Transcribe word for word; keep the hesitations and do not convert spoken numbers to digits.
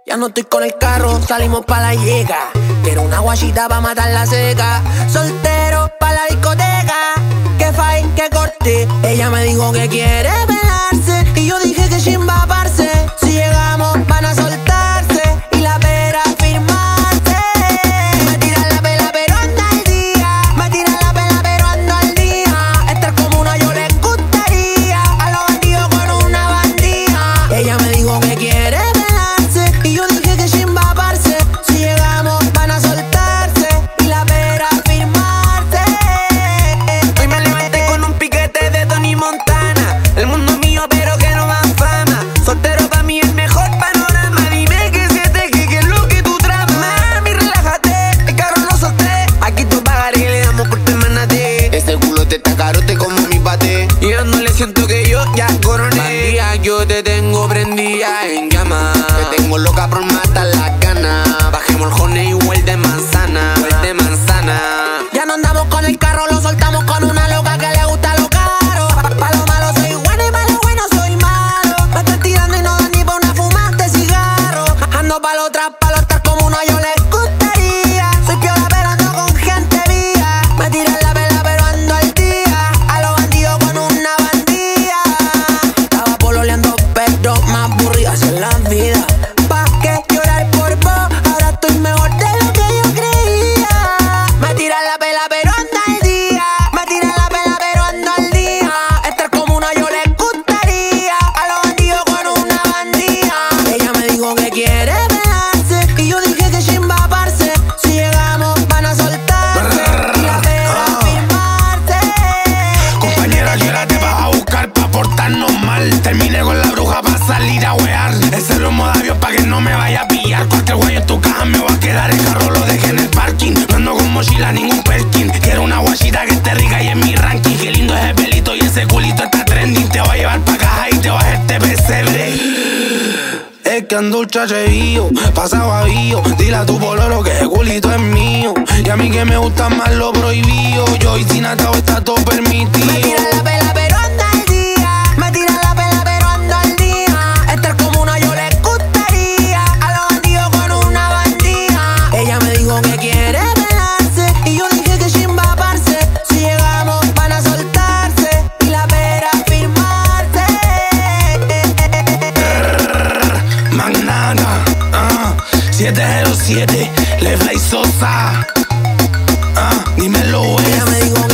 Ya no estoy con el carro, salimos pa' la llega. Quiero una guachita pa' matar la seca. Soltero pa' la discoteca. Que fine, que corte. Ella me dijo que quiere pegarse y yo dije que chimba parce. Si llegamos van a soltarse y la pera firmarse. Me tiran la pela pero ando al día. Me tiran la pela pero ando al día. Estar como una yo les gustaría. A los bandidos con una bandija. Ella me dijo que quiere pegarse y yo dije que chimba parce. Si llegamos van a soltarse y la pera firmarse. Hoy me levanté con un piquete de Tony Montana. El mundo es mío pero que no dan fama. Soltero pa' mí el mejor panorama. Dime que se te que que es lo que tú tramas. Mami, relájate, el carro lo solté. Aquí tú pagaré y le damos por permanente. Este culo te está carote como mi bate. Y yo no le siento que yo ya coroné. Bandía, yo te tengo prendida en llama. Te tengo loca por matar las ganas. Bajemos el honey o el de manzana. O el de manzana. Ya no andamos con el carro, lo soltamos con una loca que le gusta lo caro. Pa, pa lo malo soy bueno y pa lo bueno soy malo. Me estoy tirando y no dan ni pa' una fumada de cigarro. Ando pa' lo tras, pa' lo estar como una yo les gustaría. Soy piola pero ando con gente vía. Me tiran la vela pero ando al día. A los bandidos con una bandilla. Estaba pololeando pero más aburridas en la vida. Pa' que llorar por vos, ahora estoy mejor de lo que yo creía. Me tiran la pela pero ando al día. Me tiran la pela pero ando al día. Estar como una yo les gustaría. A los bandidos con una bandija. Ella me dijo que quiere pegarse y yo dije que chimba parce. Si llegamos van a soltarse y la pera firmarse. Compañera, llégate, vas a buscar pa' portarnos mal. Terminé con la bruja pa' salir a wear. Ese romo de avión pa' que no me vaya a pillar. Cualquier guayo en tu caja me va a quedar. El carro lo dejé en el parking. No ando con mochila, ningún Perkin. Quiero una guachita que esté rica y en mi ranking. Qué lindo es el pelito y ese culito está trending. Te va a llevar pa' caja y te va a hacer este pesebre. Es que ando un chachevío, pasado avío. Dile a tu pololo que ese culito es mío. Y a mí que me gusta más lo prohibido. Yo y sin atado está todo permitido. Me tiran la pela pero ando al día. Me tiran la pela pero ando al día. Estar como una yo les gustaría. A los bandidos con una bandija. Ella me dijo que quiere pegarse y yo dije que chimba parce. Si llegamos van a soltarse y la pera firmarse. Magnana, ah, siete cero siete, Le Fly Sosa, ah, dímelo, Ella me es. dijo